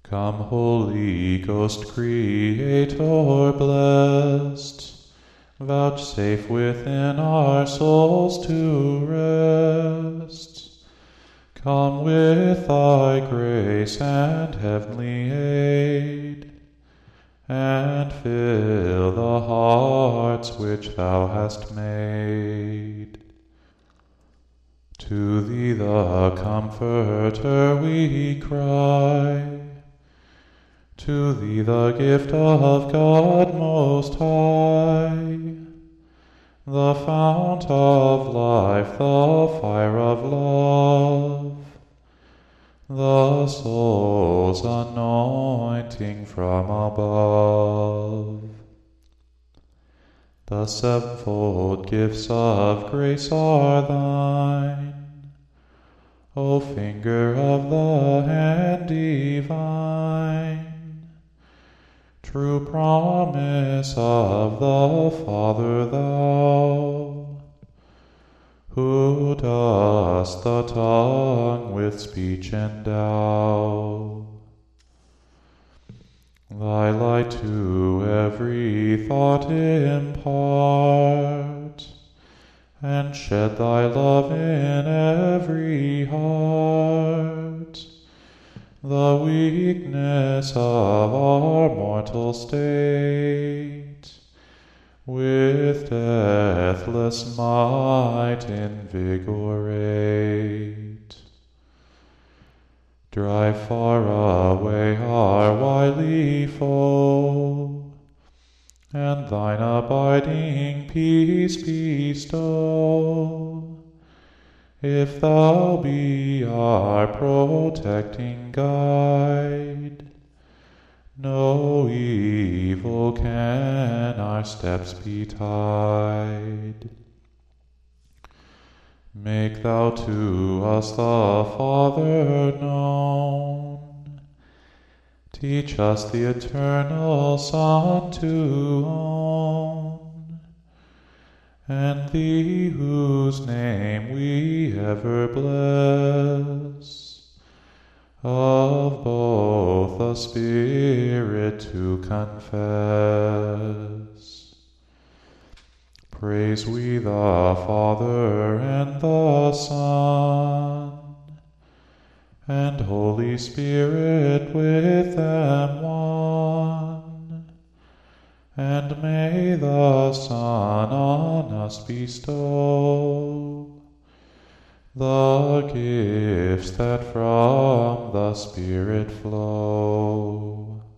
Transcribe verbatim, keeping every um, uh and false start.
Come, Holy Ghost, Creator blessed, vouchsafe within our souls to rest. Come with thy grace and heavenly aid, and fill the hearts which thou hast made. To thee, the Comforter, we cry. To thee, the gift of God Most High, the fount of life, the fire of love, the soul's anointing from above. The sevenfold gifts of grace are thine, O finger of the hand divine, true promise of the Father thou, who dost the tongue with speech endow. Thy light to every thought impart, and shed thy love in every heart. The weakness of our mortal state, with deathless might invigorate. Drive far away our wily foe, and thine abiding peace bestow. If thou be our protecting guide, no evil can our steps betide. Make thou to us the Father known, teach us the eternal Son to own, and thee whose name we ever bless, of both the Spirit to confess. Praise we the Father and the Son, and Holy Spirit with them one. And may the Son on us bestow the gifts that from the Spirit flow.